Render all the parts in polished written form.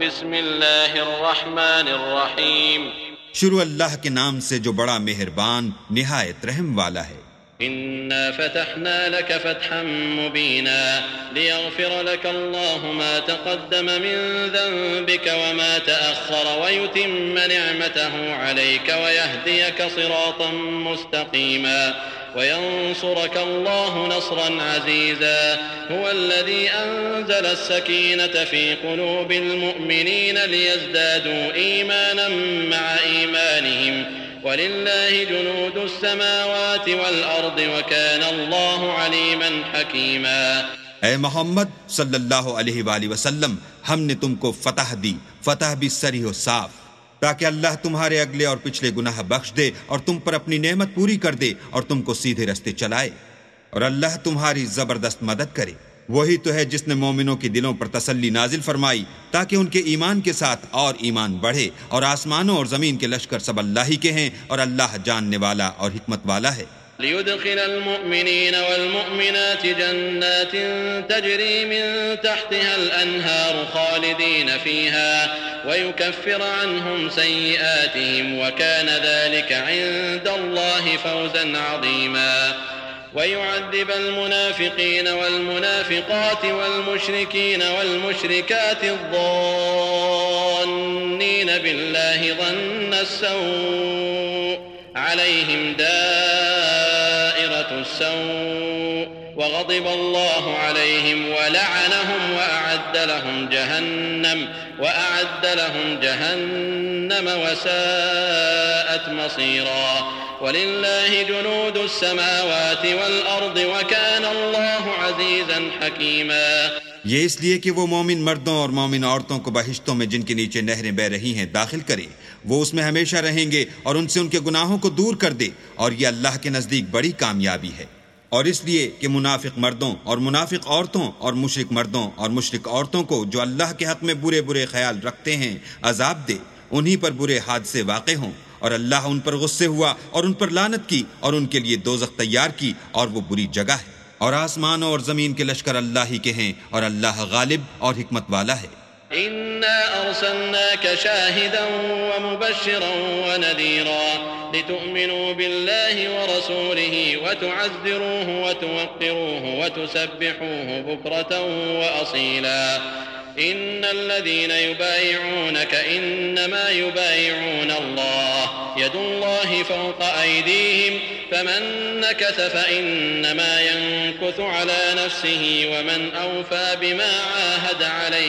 بسم اللہ الرحمن الرحیم شروع اللہ کے نام سے جو بڑا مہربان نہایت رحم والا ہے۔ إنا فتحنا لك فتحا مبينا ليغفر لك الله ما تقدم من ذنبك وما تأخر ويتم نعمته عليك ويهديك صراطا مستقيما وينصرك الله نصرا عزيزا هو الذي أنزل السكينة في قلوب المؤمنين ليزدادوا إيمانا مع إيمانهم وَلِلَّهِ جُنُودُ السَّمَاوَاتِ وَالْأَرْضِ وَكَانَ اللَّهُ عَلِيمًا حَكِيمًا۔ اے محمد صلی اللہ علیہ وآلہ وسلم، ہم نے تم کو فتح دی، فتح بھی صریح و صاف، تاکہ اللہ تمہارے اگلے اور پچھلے گناہ بخش دے اور تم پر اپنی نعمت پوری کر دے اور تم کو سیدھے رستے چلائے، اور اللہ تمہاری زبردست مدد کرے۔ وہی تو ہے جس نے مومنوں کے دلوں پر تسلی نازل فرمائی تاکہ ان کے ایمان کے ساتھ اور ایمان بڑھے، اور آسمانوں اور زمین کے لشکر سب اللہ ہی کے ہیں، اور اللہ جاننے والا اور حکمت والا ہے۔ ليدخل المؤمنين والمؤمنات جنات تجري من تحتها الأنهار خالدين فيها ويكفر عنهم سيئاتهم وكان ذلك عند الله فوزا عظيما ويعذب المنافقين والمنافقات والمشركين والمشركات الظانين بالله ظن السوء عليهم دائرة السوء وغضب الله عليهم ولعنهم وأعد لهم جهنم وساءت مصيرا وَلِلَّهِ جُنُودُ السَّمَاوَاتِ وَالْأَرْضِ وَكَانَ اللَّهُ عَزِيزًا حَكِيمًا۔ یہ اس لیے کہ وہ مومن مردوں اور مومن عورتوں کو بہشتوں میں جن کے نیچے نہریں بہ رہی ہیں داخل کرے، وہ اس میں ہمیشہ رہیں گے اور ان سے ان کے گناہوں کو دور کر دے، اور یہ اللہ کے نزدیک بڑی کامیابی ہے۔ اور اس لیے کہ منافق مردوں اور منافق عورتوں اور مشرک مردوں اور مشرک عورتوں کو جو اللہ کے حق میں برے برے خیال رکھتے ہیں عذاب دے، انہی پر برے حادثے واقع ہوں، اور اللہ ان پر غصے ہوا اور ان پر لعنت کی اور ان کے لیے دوزخ تیار کی، اور وہ بری جگہ ہے۔ اور آسمانوں اور زمین کے لشکر اللہ ہی کے ہیں، اور اللہ غالب اور حکمت والا ہے۔ إنا أرسلناك شاهدا ومبشرا ونذيرا لتؤمنوا بالله ورسوله وتعزروه وتوقروه وتسبحوه بكرة وأصيلا إن الذين يبايعونك إنما يبايعون الله يد الله فوق أيديهم فمن نكث فإنما ينكث على نفسه ومن أوفى بما عاهد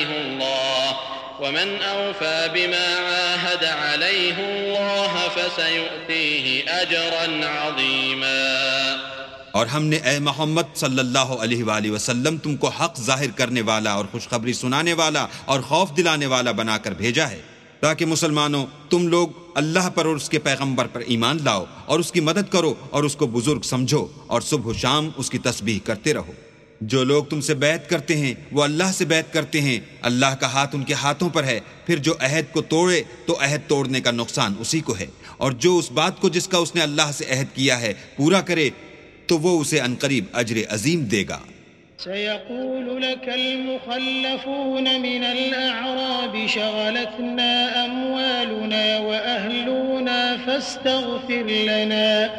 عليه الله فسيؤتيه أجرا عظيما۔ اور ہم نے اے محمد صلی اللہ علیہ وآلہ وسلم تم کو حق ظاہر کرنے والا اور خوشخبری سنانے والا اور خوف دلانے والا بنا کر بھیجا ہے، تاکہ مسلمانوں تم لوگ اللہ پر اور اس کے پیغمبر پر ایمان لاؤ اور اس کی مدد کرو اور اس کو بزرگ سمجھو، اور صبح و شام اس کی تسبیح کرتے رہو۔ جو لوگ تم سے بیعت کرتے ہیں وہ اللہ سے بیعت کرتے ہیں، اللہ کا ہاتھ ان کے ہاتھوں پر ہے، پھر جو عہد کو توڑے تو عہد توڑنے کا نقصان اسی کو ہے، اور جو اس بات کو جس کا اس نے اللہ سے عہد کیا ہے پورا کرے تو وہ اسے عنقریب اجر عظیم دے گا۔ سيقول لك المخلفون من الأعراب شغلتنا أموالنا وأهلنا فاستغفر لنا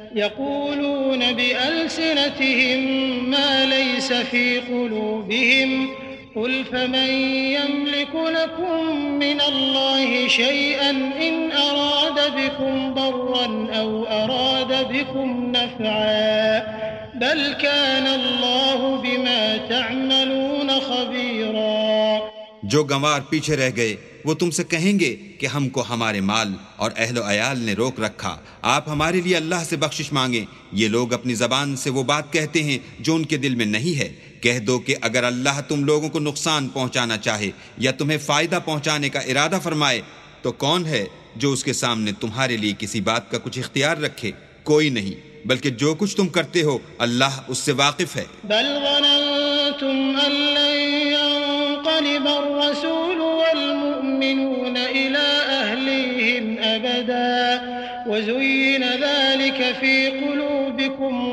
يقولون بألسنتهم ما ليس في قلوبهم قل فمن يملك لكم من الله شيئا إن أراد بكم ضرا أو أراد بكم نفعا بل كان الله بما تعملون خبيرا۔ جو گنوار پیچھے رہ گئے وہ تم سے کہیں گے کہ ہم کو ہمارے مال اور اہل و عیال نے روک رکھا، آپ ہمارے لیے اللہ سے بخشش مانگیں۔ یہ لوگ اپنی زبان سے وہ بات کہتے ہیں جو ان کے دل میں نہیں ہے۔ کہہ دو کہ اگر اللہ تم لوگوں کو نقصان پہنچانا چاہے یا تمہیں فائدہ پہنچانے کا ارادہ فرمائے تو کون ہے جو اس کے سامنے تمہارے لیے کسی بات کا کچھ اختیار رکھے؟ کوئی نہیں، بلکہ جو کچھ تم کرتے ہو اللہ اس سے واقف ہے۔ بل ظننتم ان لن ينقلب الرسول والمؤمنون الى اهليهم ابدا وزين ذلك في قلوبكم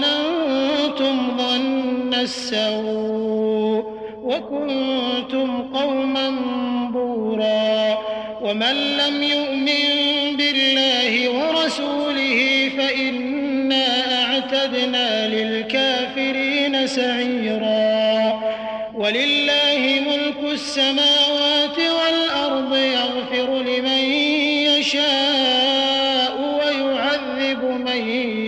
وظننتم ظن السوء وكنتم قوما بورا ومن لم يؤمن بالله ورسوله فإنا أعتدنا للكافرين سعيرا ولله ملك السماوات والأرض يغفر لمن يشاء ويعذب من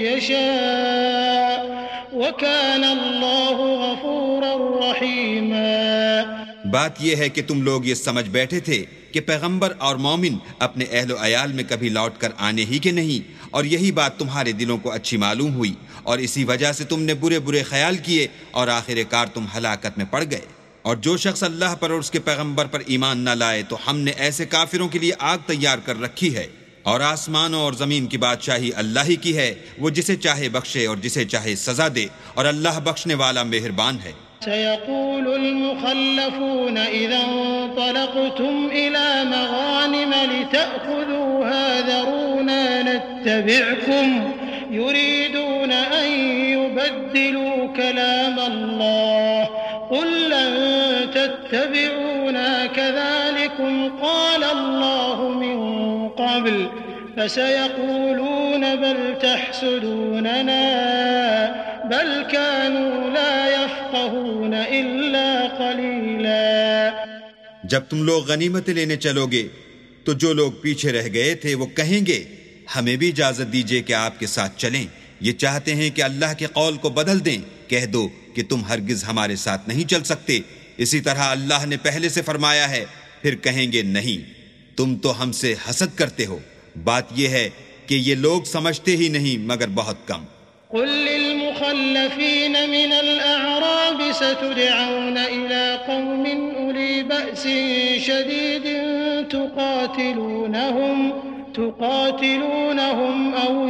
يشاء وكان الله غفورا رحيما۔ بات یہ ہے کہ تم لوگ یہ سمجھ بیٹھے تھے کہ پیغمبر اور مومن اپنے اہل و عیال میں کبھی لوٹ کر آنے ہی کے نہیں، اور یہی بات تمہارے دلوں کو اچھی معلوم ہوئی، اور اسی وجہ سے تم نے برے برے خیال کیے اور آخر کار تم ہلاکت میں پڑ گئے۔ اور جو شخص اللہ پر اور اس کے پیغمبر پر ایمان نہ لائے تو ہم نے ایسے کافروں کے لیے آگ تیار کر رکھی ہے، اور آسمانوں اور زمین کی بادشاہی اللہ ہی کی ہے، وہ جسے چاہے بخشے اور جسے چاہے سزا دے، اور اللہ بخشنے والا مہربان ہے۔ سيقول المخلفون إذا انطلقتم إلى مغانم لتأخذوها ذرونا نتبعكم يريدون أن يبدلوا كلام الله قل لن تتبعونا كذلكم قال الله من قبل فسيقولون بل تحسدوننا بل كانوا لا يفقهون إلا قليلا۔ جب تم لوگ غنیمتیں لینے چلو گے تو جو لوگ پیچھے رہ گئے تھے وہ کہیں گے ہمیں بھی اجازت دیجیے کہ آپ کے ساتھ چلیں، یہ چاہتے ہیں کہ اللہ کے قول کو بدل دیں، کہہ دو کہ تم ہرگز ہمارے ساتھ نہیں چل سکتے، اسی طرح اللہ نے پہلے سے فرمایا ہے، پھر کہیں گے نہیں تم تو ہم سے حسد کرتے ہو۔ بات یہ ہے کہ یہ لوگ سمجھتے ہی نہیں مگر بہت کم۔ قل للمخلفين من الأعراب ستدعون إلى قوم أولي بأس شديد تقاتلونهم أو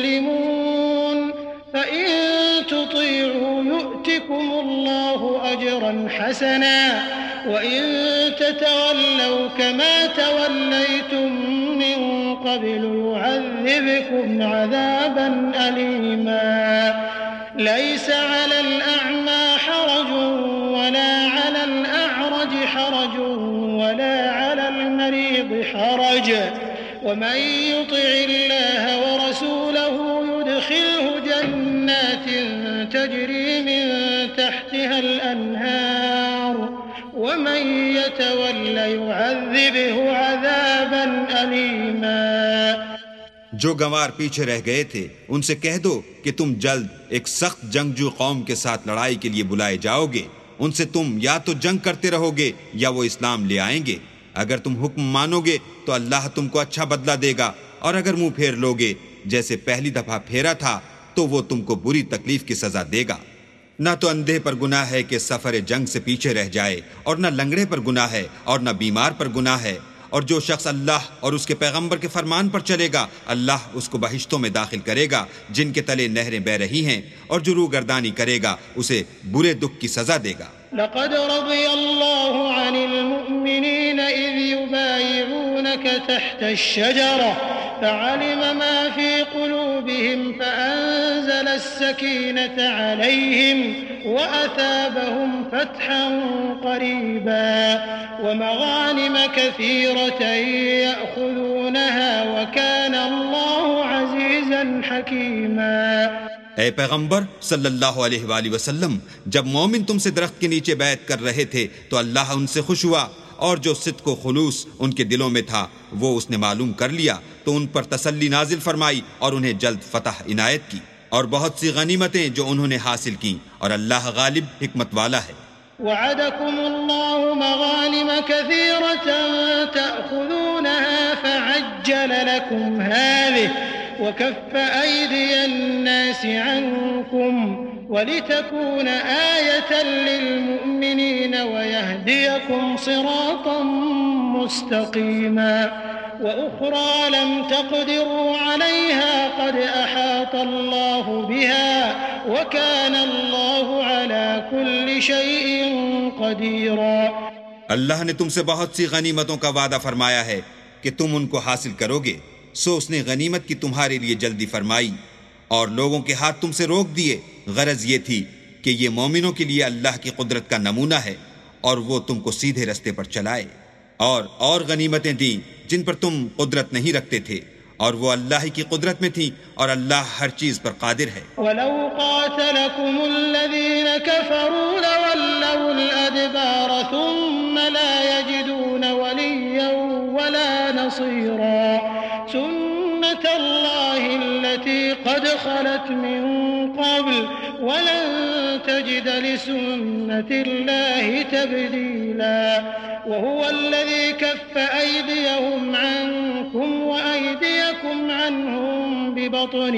يسلمون فإن تطيعوا يؤتكم الله أجرا حسنا وإن تتولوا كما توليتم من قبل يعذبكم عذابا أليما ليس على الأعمى حرج ولا على الأعرج حرج ولا على المريض حرج ومن يطع الله ورسوله يدخله جنات تجري من تحتها الأنهار ومن يتول يعذبه عذابا أليما۔ جو گنوار پیچھے رہ گئے تھے ان سے کہہ دو کہ تم جلد ایک سخت جنگجو قوم کے ساتھ لڑائی کے لیے بلائے جاؤ گے، ان سے تم یا تو جنگ کرتے رہو گے یا وہ اسلام لے آئیں گے، اگر تم حکم مانو گے تو اللہ تم کو اچھا بدلہ دے گا، اور اگر منہ پھیر لوگے جیسے پہلی دفعہ پھیرا تھا تو وہ تم کو بری تکلیف کی سزا دے گا۔ نہ تو اندھے پر گناہ ہے کہ سفر جنگ سے پیچھے رہ جائے، اور نہ لنگڑے پر گناہ ہے، اور نہ بیمار پر گناہ ہے، اور جو شخص اللہ اور اس کے پیغمبر کے فرمان پر چلے گا اللہ اس کو بہشتوں میں داخل کرے گا جن کے تلے نہریں بہ رہی ہیں، اور جو روگردانی کرے گا اسے برے دکھ کی سزا دے گا۔ لقد رضي الله عن المؤمنين إذ يبايعونك تحت الشجرة فعلم ما في قلوبهم فأنزل السكينة عليهم وأثابهم فتحا قريبا ومغانم كثيرة يأخذونها وكان الله عزيزا حكيما۔ اے پیغمبر صلی اللہ علیہ وآلہ وسلم، جب مومن تم سے درخت کے نیچے بیعت کر رہے تھے تو اللہ ان سے خوش ہوا، اور جو صدق و خلوص ان کے دلوں میں تھا وہ اس نے معلوم کر لیا تو ان پر تسلی نازل فرمائی اور انہیں جلد فتح عنایت کی، اور بہت سی غنیمتیں جو انہوں نے حاصل کی، اور اللہ غالب حکمت والا ہے۔ وعدكم الله مغانم كثيرة تأخذونها فعجل لكم هذه وكف أيدي الناس عنكم ولتكون آية للمؤمنين ويهديكم صراطا مستقيما وأخرى لم تقدروا عليها قد أحاط الله بها وكان الله على كل شيء قديرا۔ اللہ نے تم سے بہت سی غنیمتوں کا وعدہ فرمایا ہے کہ تم ان کو حاصل کرو گے، سو اس نے غنیمت کی تمہارے لیے جلدی فرمائی اور لوگوں کے ہاتھ تم سے روک دیے۔ غرض یہ تھی کہ یہ مومنوں کے لیے اللہ کی قدرت کا نمونہ ہے اور وہ تم کو سیدھے رستے پر چلائے، اور غنیمتیں دیں جن پر تم قدرت نہیں رکھتے تھے، اور وہ اللہ کی قدرت میں تھی، اور اللہ ہر چیز پر قادر ہے۔ وَلَوْ قَاتَلَكُمُ الَّذِينَ كَفَرُوا لَوَلَّوُا الْأَدْبَارَ ثُمَّ لَا يَجِدُونَ وَلِيًّا وَلَا نَصِيرًا سُنَّةَ اللَّهِ الَّتِي قَدْ خَلَتْ مِن قَبْلُ وَلَن تَجِدَ لِسُنَّةِ اللَّهِ تَبْدِيلًا وَهُوَ الَّذِي كَفَّ أَيْدِيَهُمْ عَنكُمْ وَأَيْدِيَكُمْ عَنْهُمْ ببطن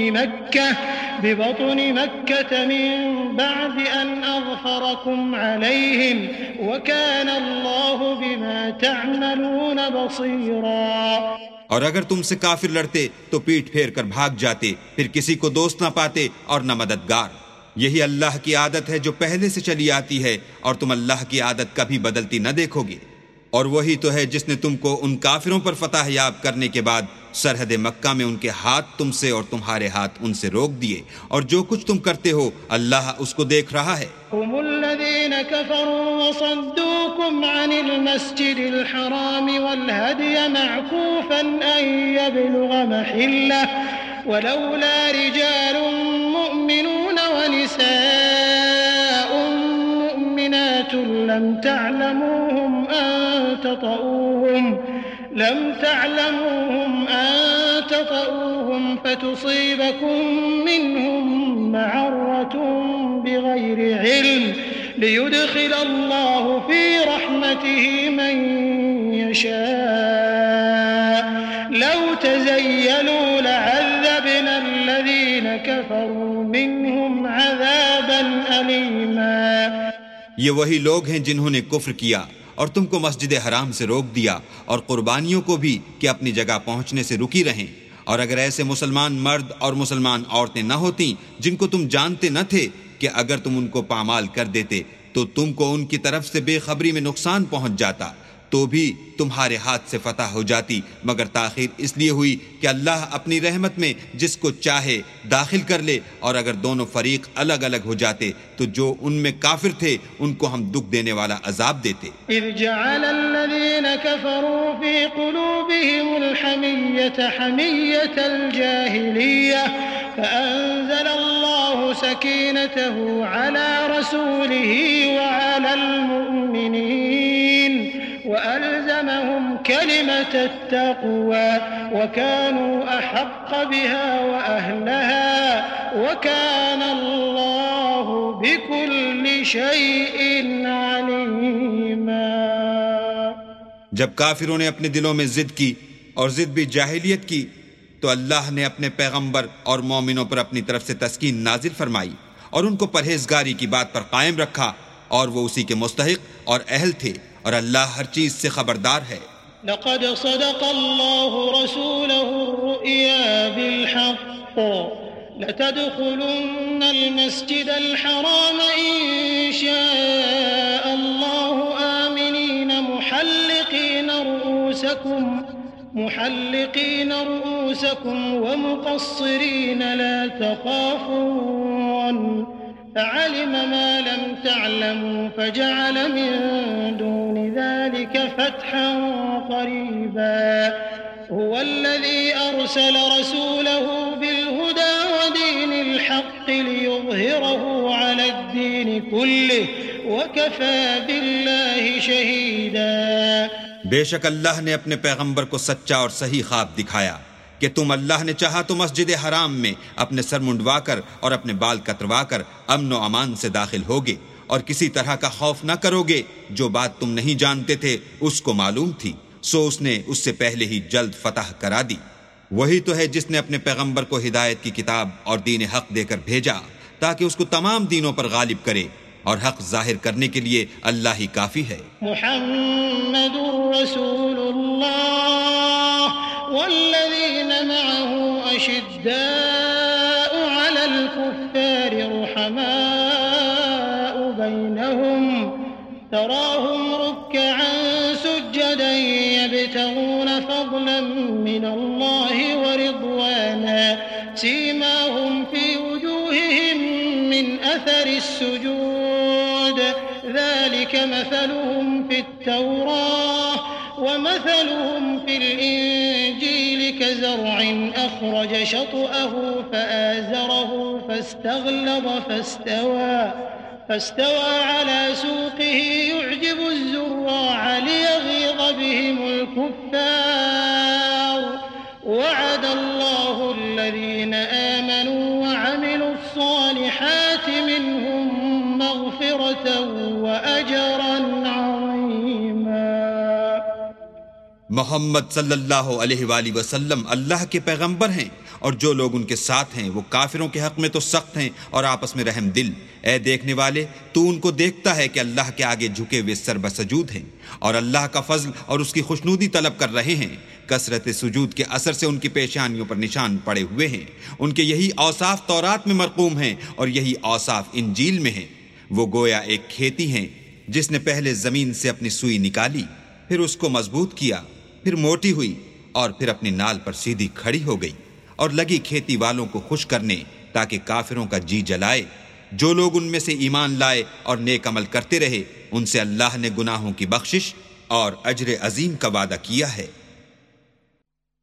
مكة من بعد أن أظفركم عليهم وكان الله بما تعملون بصيرا۔ اور اگر تم سے کافر لڑتے تو پیٹ پھیر کر بھاگ جاتے، پھر کسی کو دوست نہ پاتے اور نہ مددگار۔ یہی اللہ کی عادت ہے جو پہلے سے چلی آتی ہے، اور تم اللہ کی عادت کبھی بدلتی نہ دیکھو گے۔ اور وہی تو ہے جس نے تم کو ان کافروں پر فتح یاب کرنے کے بعد سرحد مکہ میں ان کے ہاتھ تم سے اور تمہارے ہاتھ ان سے روک دیے، اور جو کچھ تم کرتے ہو اللہ اس کو دیکھ رہا ہے۔ هم الذين كفروا وصدوكم عن المسجد الحرام والهدي معكوفا أن يبلغ محله ولولا رجال مؤمنون ونساء مؤمنات لم تعلموهم أن تطؤوهم فتصيبكم منهم معرة بغير علم ليدخل الله في رحمته من يشاء لو تزيلوا لعذبنا الذين كفروا منهم عذابا أليما۔ یہ وہی لوگ ہیں جنہوں نے کفر کیا اور تم کو مسجد حرام سے روک دیا، اور قربانیوں کو بھی کہ اپنی جگہ پہنچنے سے رکی رہیں۔ اور اگر ایسے مسلمان مرد اور مسلمان عورتیں نہ ہوتیں جن کو تم جانتے نہ تھے کہ اگر تم ان کو پامال کر دیتے تو تم کو ان کی طرف سے بے خبری میں نقصان پہنچ جاتا، تو بھی تمہارے ہاتھ سے فتح ہو جاتی، مگر تاخیر اس لیے ہوئی کہ اللہ اپنی رحمت میں جس کو چاہے داخل کر لے، اور اگر دونوں فریق الگ الگ ہو جاتے تو جو ان میں کافر تھے ان کو ہم دکھ دینے والا عذاب دیتے۔ اذ جعل الذين كفروا في قلوبهم الحمية حمية الجاهلية فأنزل الله سكينته على رسوله وعلى المؤمنين وألزمهم كلمة التقوى وكانوا أحق بها وأهلها وكان الله بكل شيء عليما۔ جب کافروں نے اپنے دلوں میں ضد کی، اور ضد بھی جاہلیت کی، تو اللہ نے اپنے پیغمبر اور مومنوں پر اپنی طرف سے تسکین نازل فرمائی، اور ان کو پرہیزگاری کی بات پر قائم رکھا، اور وہ اسی کے مستحق اور اہل تھے، اور اللہ ہر چیز سے خبردار ہے۔ لقد صدق الله رسوله الرؤيا بالحق لتدخلن المسجد الحرام إن شاء الله آمنين محلقين رؤوسكم ومقصرين لا تخافون فعلم ما لم تعلموا فجعل من دون ذلك فتحا قريبا هو الذي أرسل رسوله بالهدى ودين الحق ليظهره على الدين كله وكفى بالله شهيدا۔ بے شک اللہ نے اپنے پیغمبر کو سچا اور صحیح خواب دکھایا کہ تم اللہ نے چاہا تو مسجد حرام میں اپنے سر منڈوا کر اور اپنے بال کتروا کر امن و امان سے داخل ہوگے، اور کسی طرح کا خوف نہ کرو گے۔ جو بات تم نہیں جانتے تھے اس کو معلوم تھی، سو اس نے اس سے پہلے ہی جلد فتح کرا دی۔ وہی تو ہے جس نے اپنے پیغمبر کو ہدایت کی کتاب اور دین حق دے کر بھیجا تاکہ اس کو تمام دینوں پر غالب کرے، اور حق ظاہر کرنے کے لیے اللہ ہی کافی ہے۔ محمد رسول اللہ والذین معه أشداء على الكفار رحماء بينهم تراهم ركعا سجدا يبتغون فضلا من الله ورضوانا سيماهم في وجوههم من أثر السجود ذلك مثلهم في التوراة ومثلهم في الإنجيل كزرع أخرج شطأه فآزره فاستغلظ فاستوى على سوقه يعجب الزراع ليغيظ بهم الكفار وعد الله الذين آمنوا وعملوا الصالحات منهم مغفرة وأجرا عظيما۔ محمد صلی اللہ علیہ وآلہ وسلم اللہ کے پیغمبر ہیں، اور جو لوگ ان کے ساتھ ہیں وہ کافروں کے حق میں تو سخت ہیں اور آپس میں رحم دل۔ اے دیکھنے والے، تو ان کو دیکھتا ہے کہ اللہ کے آگے جھکے ہوئے سر بسجود ہیں اور اللہ کا فضل اور اس کی خوشنودی طلب کر رہے ہیں۔ کثرت سجود کے اثر سے ان کی پیشانیوں پر نشان پڑے ہوئے ہیں۔ ان کے یہی اوصاف تورات میں مرقوم ہیں اور یہی اوصاف انجیل میں ہیں۔ وہ گویا ایک کھیتی ہیں جس نے پہلے زمین سے اپنی سوئی نکالی، پھر اس کو مضبوط کیا، پھر موٹی ہوئی اور پھر اپنی نال پر سیدھی کھڑی ہو گئی، اور لگی کھیتی والوں کو خوش کرنے تاکہ کافروں کا جی جلائے۔ جو لوگ ان میں سے ایمان لائے اور نیک عمل کرتے رہے، ان سے اللہ نے گناہوں کی بخشش اور اجر عظیم کا وعدہ کیا ہے۔